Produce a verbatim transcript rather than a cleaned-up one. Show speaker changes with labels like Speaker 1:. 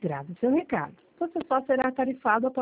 Speaker 1: Grave seu recado. Você só será tarifado após